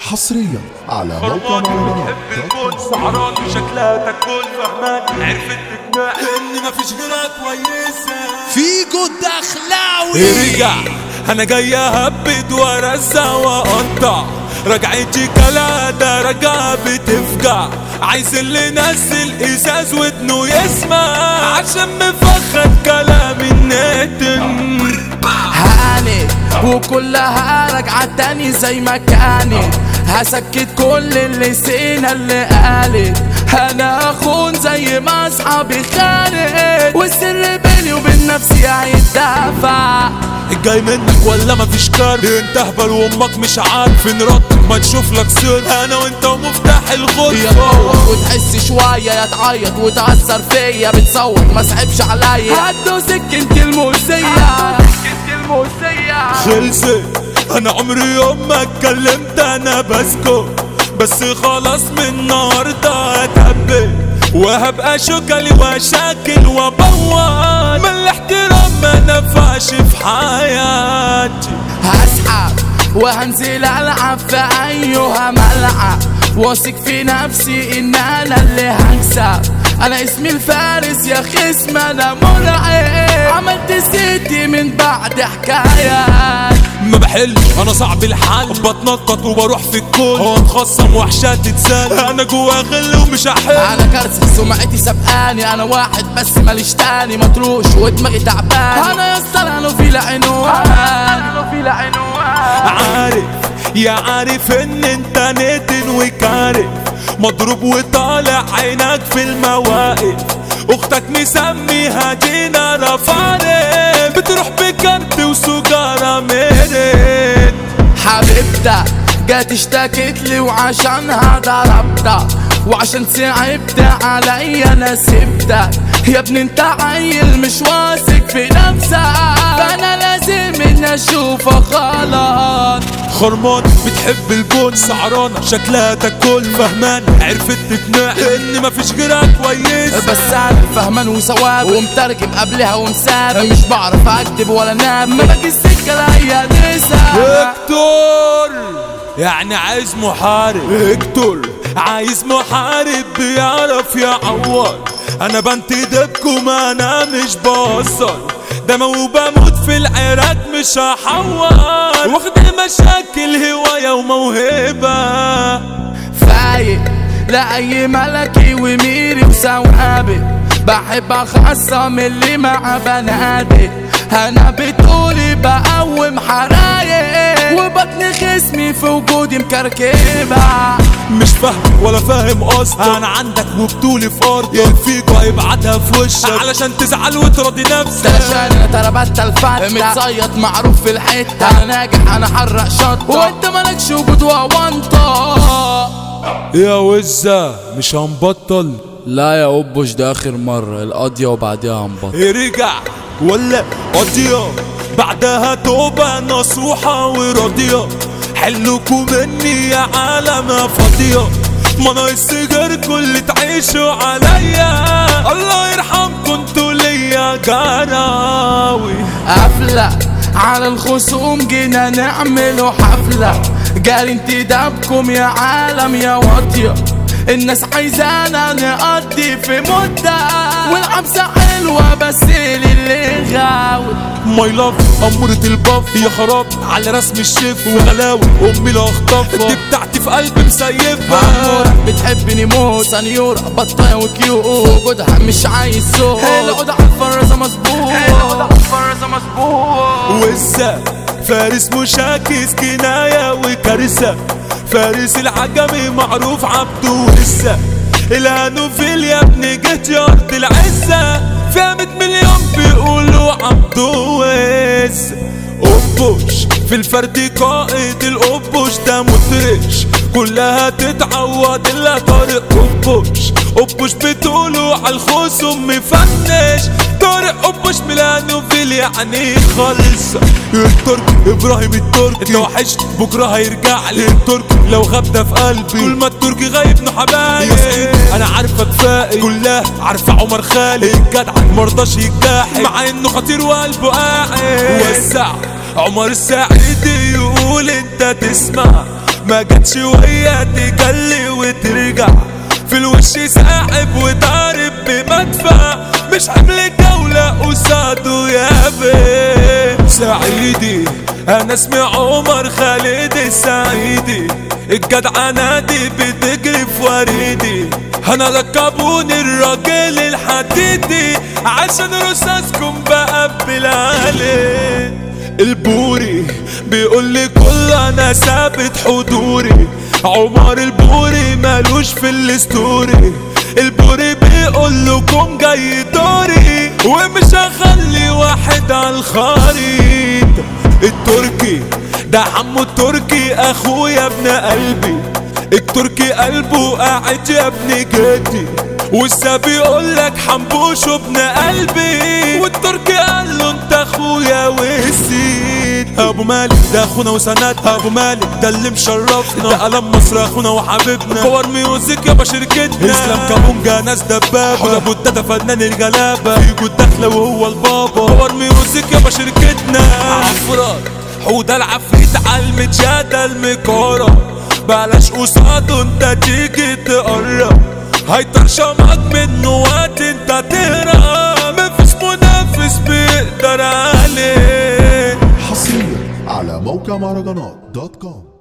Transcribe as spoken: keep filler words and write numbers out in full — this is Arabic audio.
حصريا على موقع بتحب الكون سعران شكلها تكون فهمان عرفت تقنع ان مفيش غيرها كويسه فيجو الدخلاوي. رجع انا جاي اهبد وارزع واقطع رجعتي كالعادة رجع بتفجع عايز اللي ينزل ازاز ودنه يسمع عشان مفخد كلام النتن هانت وكلها راجعة تاني زي ما كانت هسكت كل اللي سينا اللي قالت انا اخون زي ما اصحابي خانت والسر بيني وبين نفسي هيتدافع. جاي منك ولا مفيش كارت انت هبل وامك مش عارف رد ما تشوف لك سر انا وانت ومفتاح الغرفه يا تفوق وتحس شويه يا تعيط وتأثر فيا بتصوت ما صعبش عليا هدو سكنتي الموسيه سكنتي الموسيه خلصت انا عمري يوم ما اتكلمت انا بسكت بس خلاص من النهارده هتهبل وهبقى شكلي وشاكل وبوظ من الاحترام ما نفعش في حياتي هسحب وهنزل العب في ايها ملعب واثق في نفسي ان انا اللي هكسب انا اسمي الفارس يا خصم انا مرعب عملت ستي من بعد حكايات ما بحلش انا صعب الحل بتنطط وبروح في الكل هو اتخصم وحشات تتسال انا جوا غل ومش هحل انا كارثة سمعتي سبقاني انا واحد بس ماليش تاني مطروش ودماغي تعبان انا يا اسطى انا في لعنوان انا في لعنوان عارف يا عارف ان انت نتن وكارف مضروب وطالع عينك في المواقف اختك مسميها دينا رفارف بتروح بكارت وسجارة مرد حبيبتك جات اشتكت لي وعشانها ضربتك وعشان صعبت عليا انا سبتك يا ابني انت عيل مش واثق في نفسك فانا لازم ان اشوفك غلط. خرمان بتحب البون سعرانة شكلها تاكل فهمان عرفت تقنع ان مفيش غيرها كويس بس انا فهمان وثواب ومترجم قبلها ومساب مش بعرف اكتب ولا نام ما باجي السكه لاي نسا. هكتور يعني عايز محارب هكتور عايز محارب بيعرف يعور انا بنتدبكم انا مش بصر ده وبموت في العراق مش هحور واخد المشاكل هواية وموهبة فايق لأي ملكي وميري وثوابت بحب اخصم اللي مع بنادق انا بتقولي بقوم حرايق وبطني خصمي في وجودي مكركبة مش فاهم ولا فاهم قصدك انا عندك وبطولي في ارضك الفيكو هيبعتها في وشك علشان تزعل وتراضي نفسك علشان انا تربت الفتة متصيد معروف في الحتة انا ناجح انا حرق شطة وانت مالكش وجود وونطة يا وزة مش هنبطل لا يا أبوش ده آخر مرة القضية وبعدها هنبطل رجع ولا قضية بعدها توبة نصوحة وراضية حلكوا مني يا عالم فاضية ما ناقص غيركوا اللي تعيشوا عليا الله يرحمكوا انتوا ليا جراوي قفلة على الخصوم جينا نعملوا حفلة جاري انتدابكم يا عالم يا واطية الناس عايزانا نقضي في مدة والعبسة حلوة بس اللي غاوي ماي لاف أمورة الباف يا خراب على رسم الشيف وغلاوي أمي لا أخطفها دي بتاعتي في قلبي مسيفها عمورة بتحبني موت سنيورة بطاية وكيوت وجودها مش عايز صوت العود على الفرزة مظبوط العود على الفرزة مظبوط وزة فارس مشاكس كناية وكارثة فارس العجمي معروف عبده ولسه الهانوفيل يا ابني جيت يا ارض العزة فيها مية مليون بيقولوا عبده وز أبوش في الفرد قائد الأبوش ده مطرش كلها تتعوض الا طارق أبوش أبوش بتقولوا عالخصوم مفنش طارق أبوش ميلانوفيل يعني خالصة التركي إبراهيم التركي انت وحش بكرة هيرجع لي التركي لو غاب ده في قلبي طول ما التركي غايب نو حبايب انا عارفك فاقد كلها عارفة عمر خالد الجدع مرضاش يتجاحد مع انه خطير وقلبه قاعد وسع عمر السعيدي يقول انت تسمع ما جاتش وهي تجلي وترجع في الوش ساحب وضارب بمدفع مش حمل دولة قصاده يا بيه سعيدي انا اسمي عمر خالد السعيدي الجدعنة دي بتجري في وريدي انا لقبوني الراجل الحديدي عشان رصاصكم بقبل عليه البوري بيقول لي كل انا ثابت حضوري عمر البوري مالوش في الستوري البوري بيقول لكم جاي دوري ومش هخلي واحد على الخريط التركي ده حمو التركي اخويا ابن قلبي التركي قلبه قاعد يا ابن جدي والسا بيقولك حنبوش ابن قلبي والتركي قال له انت اخويا وسيد ابو مالك ده اخونا وسند ابو مالك ده اللي مشرفنا ده قلم مصر اخونا وحبيبنا باور ميوزك يابا شركتنا اسلام كابونجا ناس دبابه حوده بودة فنان الجلابه فيجو الدخله وهو البابا باور ميوزك يابا شركتنا عفرات حوده العفريت عالمتشاده المكاره بلاش قصاده انت تيجي تقرب هيطرشمك منه وقت انت تهرب مفيش منافس بيقدر عليه حصريا على موقع مهرجانات دوت كوم.